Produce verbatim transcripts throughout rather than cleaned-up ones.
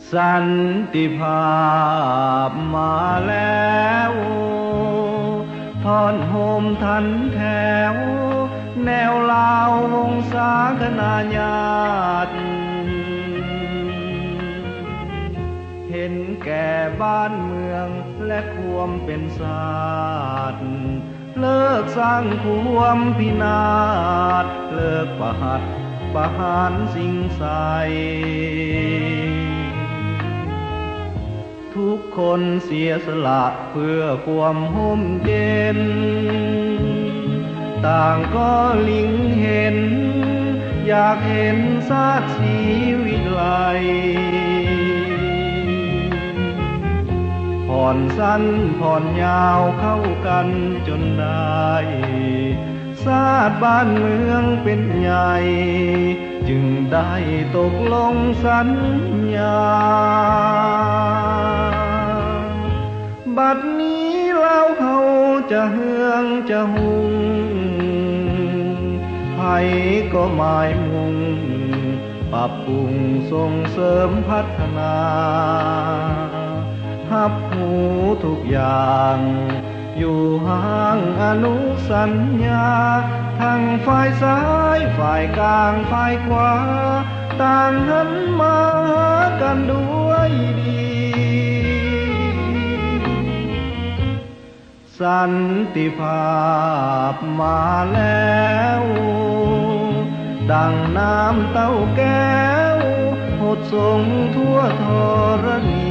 สันติภาพมาแล้วทอนโฮมทันแถวแนวลาววงศาคณาญาติเห็นแก่บ้านเมืองและความเป็นศาสตร์เลิกสร้างความพินาศเลิกประหัตประหารสิ่งใสทุกคนเสียสละเพื่อความห่มเย็นต่างก็ลิงเห็นอยากเห็นชาติศรีวิไลผ่อนสั้นผ่อนยาวเข้ากันจนได้ชาติบ้านเมืองเป็นใหญ่จึงได้ตกลงสัญญาบัดนี้เราเฮาจะเฮืองจะหุงไผก็หมายมุ่งปรับปรุงส่งเสริมพัฒนาหับหูทุกอย่างอยู่ห่างอนุสัญญาทั้งฝ่ายซ้ายฝ่ายกลางฝ่ายขวาต่างหันมาหากันด้วยดีสันติภาพมาแล้วดังน้ำเต้าแก้วหดส่งทั่วธรณี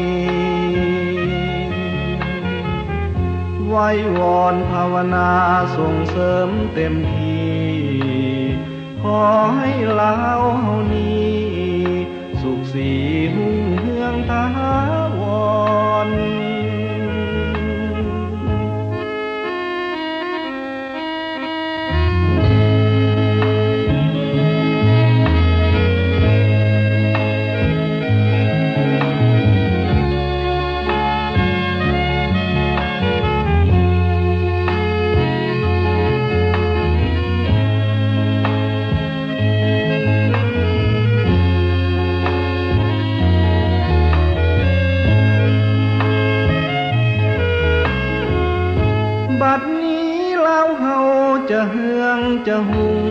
ไว้วอนภาวนาส่งเสริมเต็มที่ขอให้ลาวเฮานี้สุขสีหุ่งเฮืองถาวรบัดนี้เราเฮาจะเฮืองจะหุง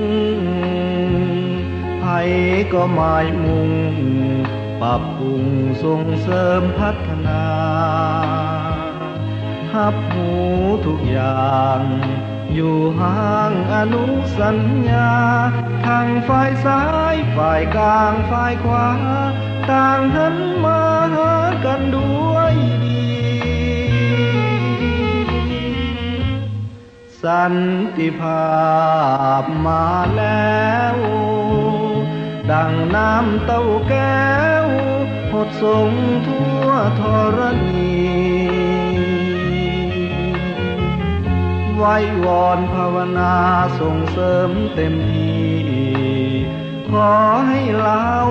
ไผก็หมายมุ่งปรับปรุงส่งเสริมพัฒนาหับหูทุกอย่างอยู่ห่างอนุสัญญาทั้งฝ่ายซ้ายฝ่ายกลางฝ่ายขวาต่างหันมาหากันด้วยดีสันติภาพมาแล้วดังน้ำเต้าแก้วหดส่งทั่วธรณีไว้วอนภาวนาส่งเสริมเต็มที่ขอให้ลาว